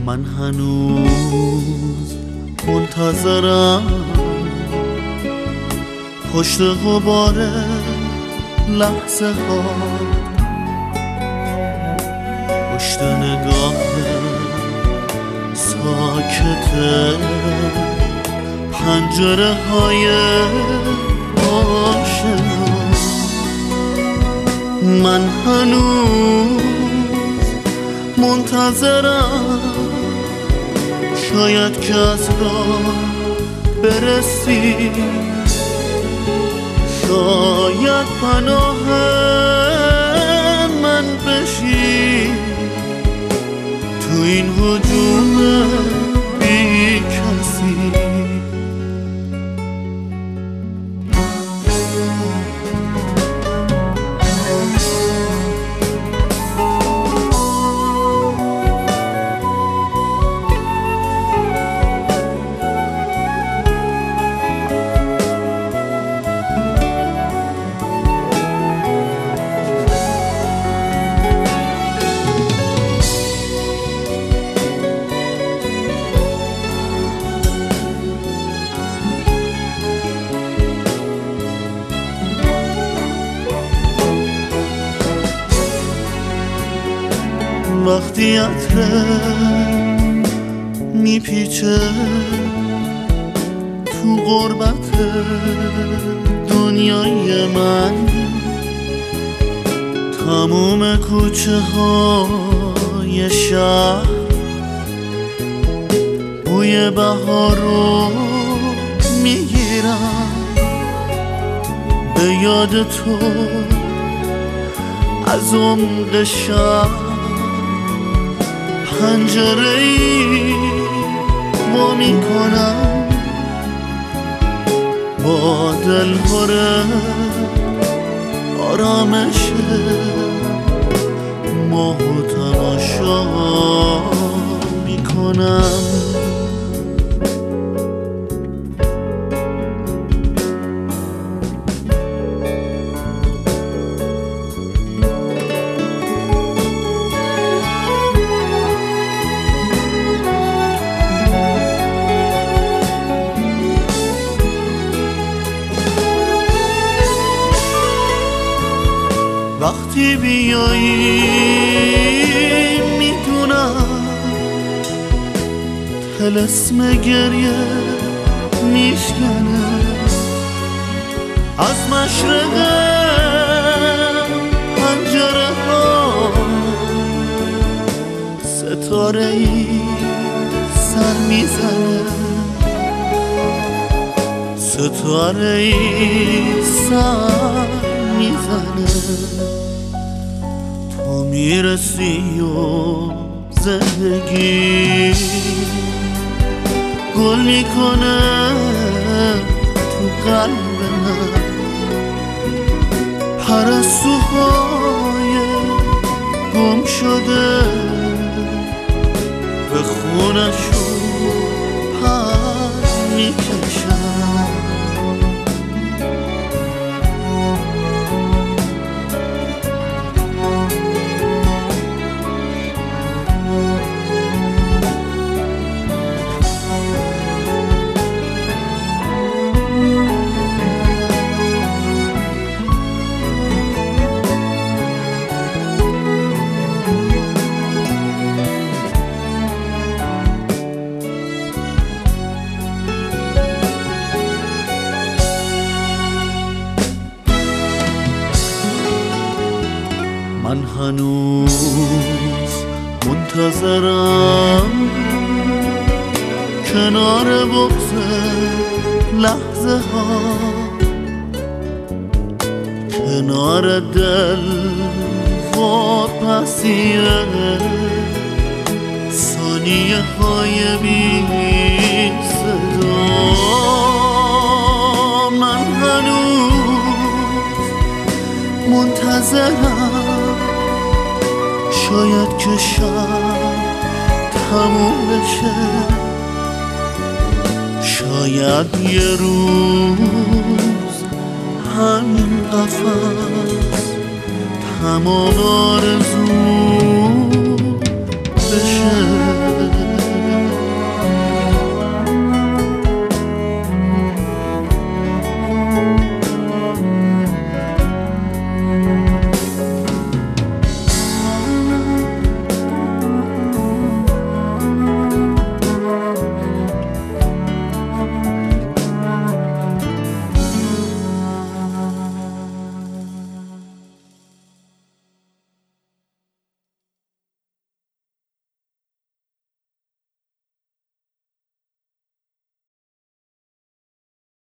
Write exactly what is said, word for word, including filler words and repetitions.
من هنوز منتظرم پشت غبار لحظه ها، پشت نگاه ساکت پنجره های آشنا. من هنوز منتظرم شاید که از راه برسی، شاید پناه من بشی تو این هجوم بی کسی. وقتی عطره میپیچه تو غربت دنیای من، تموم کوچه های شهر بوی بهار رو میگیرم، به یاد تو از عمق شهر پنجره‌ای وا میکنم، با دل پر آرامش ماه و تماشا میکنم. وقتی بیایی میدونم طلسم گریه میشکنه، از مشرق پنجره ها ستاره ای سر میزنه، ستاره ای سر میزنه. تو میرسی و زندگی گل میکنه تو قلب من، پرستوهای گم شده به خونشون پر میکشن. من هنوز منتظرم کنار بغض لحظه ها، کنار دل واپسیه ثانیه های بی صدا. من هنوز منتظرم شاید که شب تموم بشه، شاید یه روز همین قفس تمام آرزو بشه.